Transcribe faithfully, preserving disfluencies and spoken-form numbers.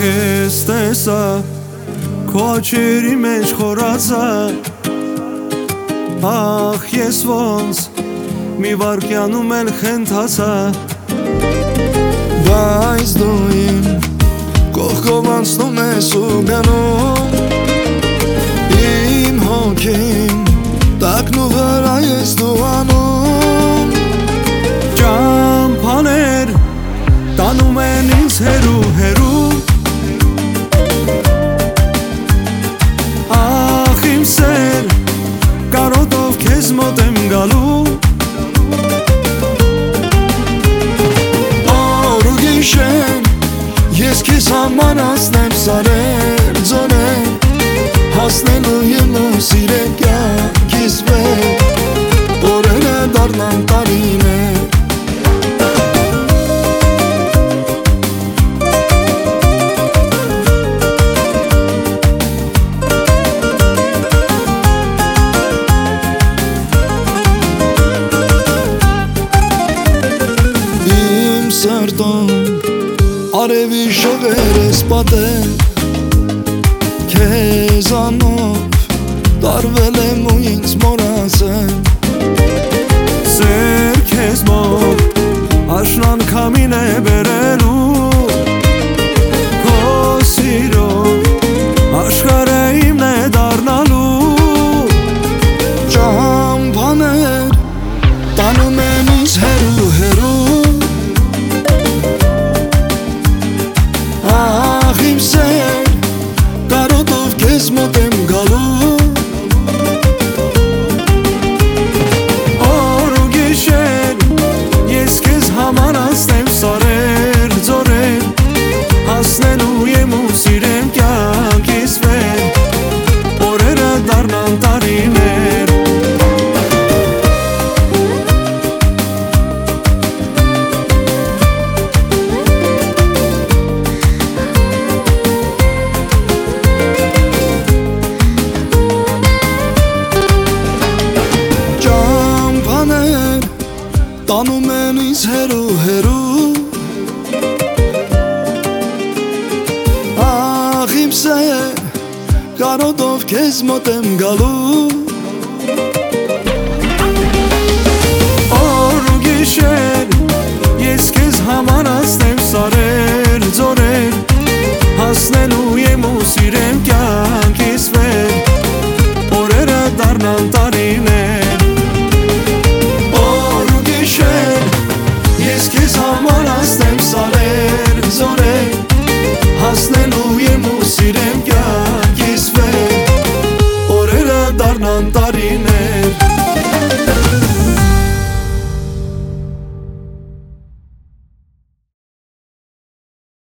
քեզ տեսա քո աչքերի մեջ խորացա ախ ես ոնց մի վարկյանում էլ խենթացա բայց դու իմ կողքով անցնում ես ու գնում իմ հոգին տակնու վրա ես դու անում ճամփաներ տանում են ինձ հերու հերու ախ իմ սեր կարոտով քեզ մոտ եմ գալու օր ու գիշեր ես քեզ համար անցնեմ սարեր ձորեր հասնելու եմ ու սիրել կյանքիս վեր օրերը դառնան տարիներ Սրտում արևի շողեր ես պատել քեզանով տարվել եմ ու ինձ մոռացել սեր քեզ մոտ աշնան քամին է բերելու քո սիրով աշխարհը իմն է դառնալու ճամփաներ տանում են ինձ հերու հերու ախ իմ սեր կարոտով քեզ մոտ եմ գալու օր ու գիշեր ես քեզ համար անցնեմ սարեր ձորեր հասնելու եմ ու սիրեմ կյանքիս վեր օրերը դառնան տարիներ տանում են ինձ հերու հերու ախ իմ սեր կարոտով քեզ մոտ եմ գալու օր ու գիշեր ես քեզ համար անցնեմ սարեր ձորեր հասնելու եմ ու սիրեմ կյանքիս վեր օրերը դառնան տարիներ